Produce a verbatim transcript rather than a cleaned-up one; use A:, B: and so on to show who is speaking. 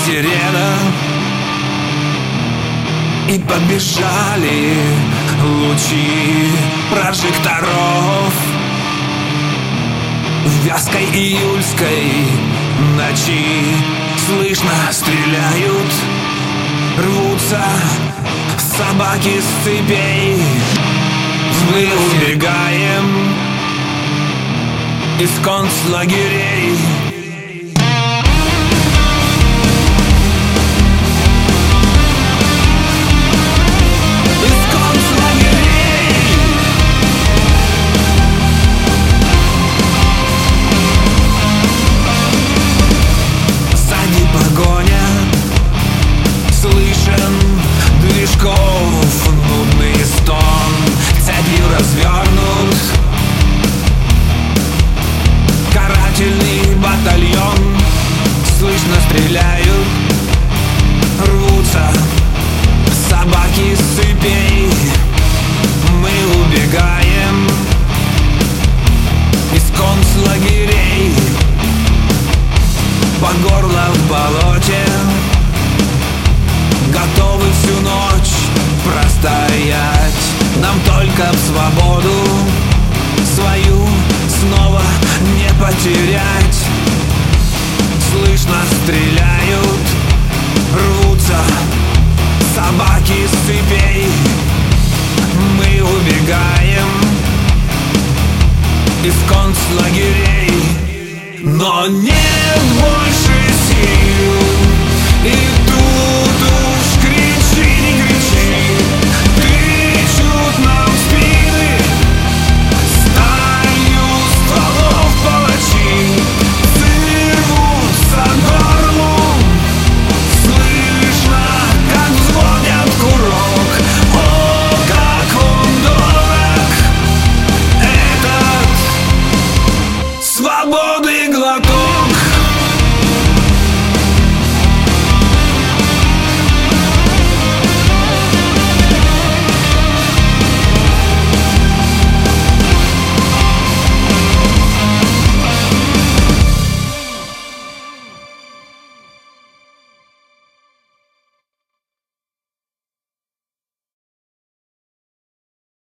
A: сирена, и побежали лучи прожекторов. В вязкой июльской ночи слышно стреляют, рвутся собаки с цепей. Мы убегаем из концлагерей. Слышен движков нудный стон, цепью развернут карательный батальон. Слышно стреляют, рвутся собаки с цепей. Мы убегаем из концлагерей. По горло в болоте, готовы всю ночь простоять. Нам только в свободу свою снова не потерять. Слышно стреляют, рвутся собаки с цепей. Мы убегаем из концлагерей. Но не больше сил и